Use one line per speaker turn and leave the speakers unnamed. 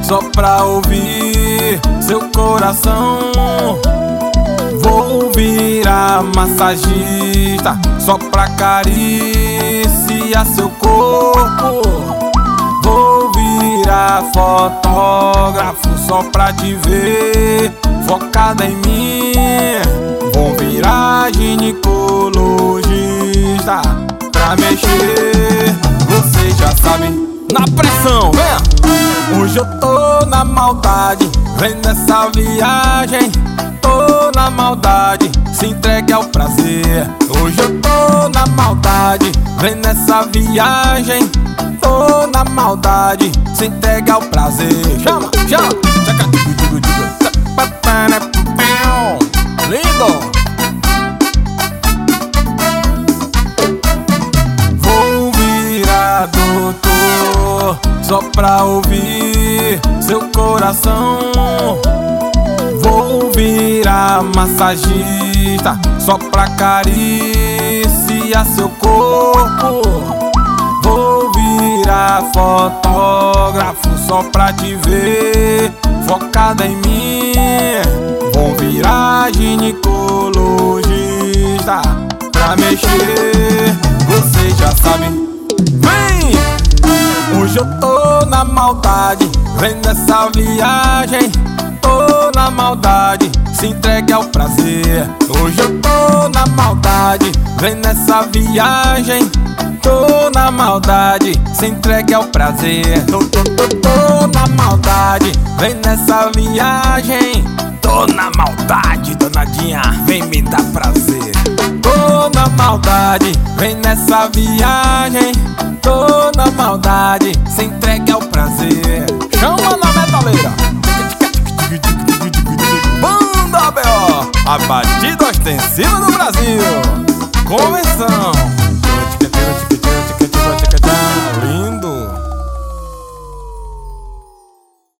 só pra ouvir seu coração. Vou virar massagista só pra acariciar seu corpo. Vou virar fotógrafo só pra te ver focada em mim. Vou virar ginecologista pra mexer, você já sabe. Na pressão, venha! Hoje eu tô na maldade, vem nessa viagem. Tô na maldade, se entregue ao prazer. Hoje eu tô na maldade, vem nessa viagem. Tô na maldade, se entregue ao prazer. Chama, chama! Lindo! Vou virar doutor só pra ouvir seu coração. Vou virar massagista só pra acariciar seu corpo. Vou virar fotógrafo só pra te ver focada em mim. Vou virar ginecologista pra mexer, você já sabe. Vem! Hoje eu tô na maldade, vem nessa viagem. Tô na maldade, se entregue ao prazer. Hoje eu tô na maldade, vem nessa viagem. Tô na maldade, se entregue ao prazer. Tô na maldade, vem nessa viagem. Tô na maldade, danadinha, vem me dar prazer. Tô na maldade, vem nessa viagem. Tô na maldade, se entregue ao prazer. Chama na metaleira. Banda B.O., a batida ostensiva do Brasil. Convenção.